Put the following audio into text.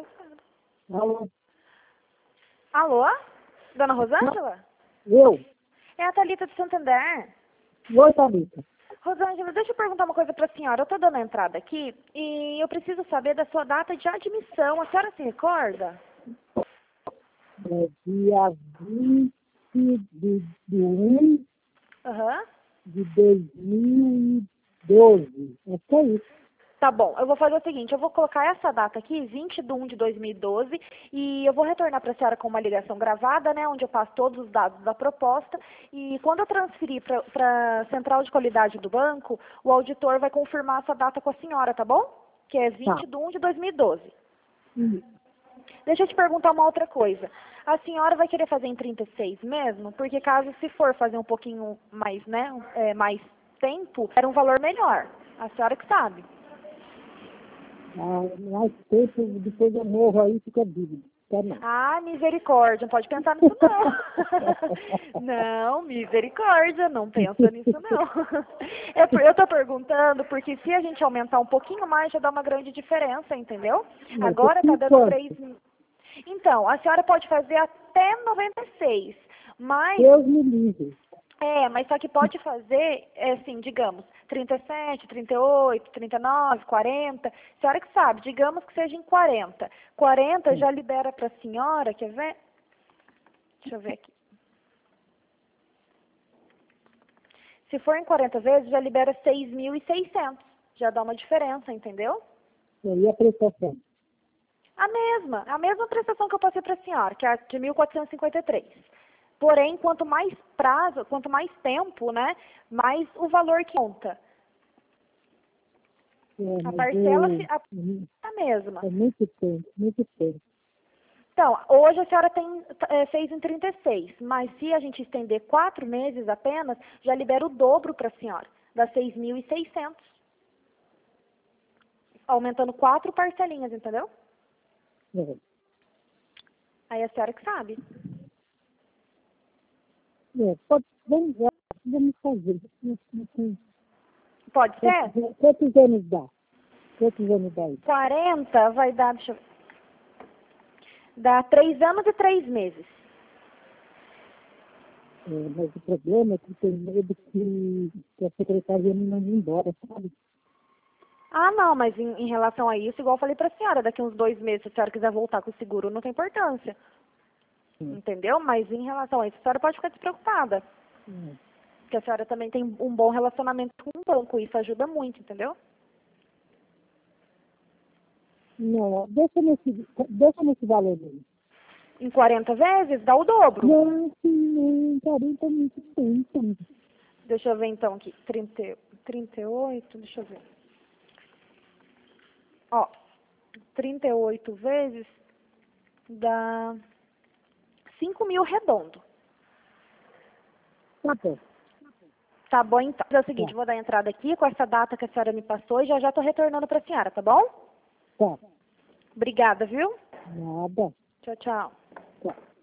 engraçado. Alô? Alô? Dona Rosângela? Eu? É a Thalita de Santander. Oi, Thalita. Rosângela, deixa eu perguntar uma coisa para a senhora. Eu estou dando a entrada aqui e eu preciso saber da sua data de admissão. A senhora se recorda? É dia 20 de 1 Aham. de 2012. É só isso. Tá bom, eu vou fazer o seguinte, eu vou colocar essa data aqui, 20 de 1 de 2012, e eu vou retornar para a senhora com uma ligação gravada, né, onde eu passo todos os dados da proposta, e quando eu transferir para a central de qualidade do banco, o auditor vai confirmar essa data com a senhora, tá bom? Que é 20 de 1 de 2012. Hum. Deixa eu te perguntar uma outra coisa. A senhora vai querer fazer em 36 mesmo? Porque caso se for fazer um pouquinho mais, né, mais tempo, era um valor melhor. A senhora que sabe. Mais tempo, depois eu morro aí, fica dívida. Tá não. Ah, misericórdia, não pode pensar nisso não. Não, misericórdia, não pensa nisso não. Eu tô perguntando porque se a gente aumentar um pouquinho mais já dá uma grande diferença, entendeu? Agora tá dando 3 mil. Então, a senhora pode fazer até 96, mas Deus me livre. mas só que pode fazer, assim, digamos, 37, 38, 39, 40. A senhora que sabe, digamos que seja em 40. 40 já libera para a senhora, quer ver? Deixa eu ver aqui. Se for em 40 vezes, já libera 6.600. Já dá uma diferença, entendeu? E aí a prestação? A mesma prestação que eu passei para a senhora, que é a de 1.453. Porém, quanto mais prazo, quanto mais tempo, né, mais o valor que conta. A parcela é a mesma. É muito tempo, muito tempo. Então, hoje a senhora fez em 36, mas se a gente estender 4 meses apenas, já libera o dobro para a senhora, dá 6.600. Aumentando 4 parcelinhas, entendeu? É. Aí a senhora que sabe. Vamos fazer. Pode ser? Quantos anos dá? Quantos anos dá isso? 40 vai dar, deixa eu ver. Dá 3 anos e 3 meses. Mas o problema é que tem medo que a secretaria me mande embora, sabe? Ah, não, mas em relação a isso, igual eu falei para a senhora, daqui uns 2 meses, se a senhora quiser voltar com o seguro, não tem importância. Entendeu? Mas em relação a isso, a senhora pode ficar despreocupada. Porque a senhora também tem um bom relacionamento com o banco, isso ajuda muito, entendeu? Não, deixa nesse valor aí. Em 40 vezes, dá o dobro. Não, sim, 40 é muito tempo. Deixa eu ver então aqui. 38, deixa eu ver. Ó, 38 vezes dá 5.000 redondo. Tá bom. Tá bom, então. É o seguinte, vou dar entrada aqui com essa data que a senhora me passou e já tô retornando pra senhora, tá bom? Tá. Obrigada, viu? Nada. Tchau, tchau. Tá.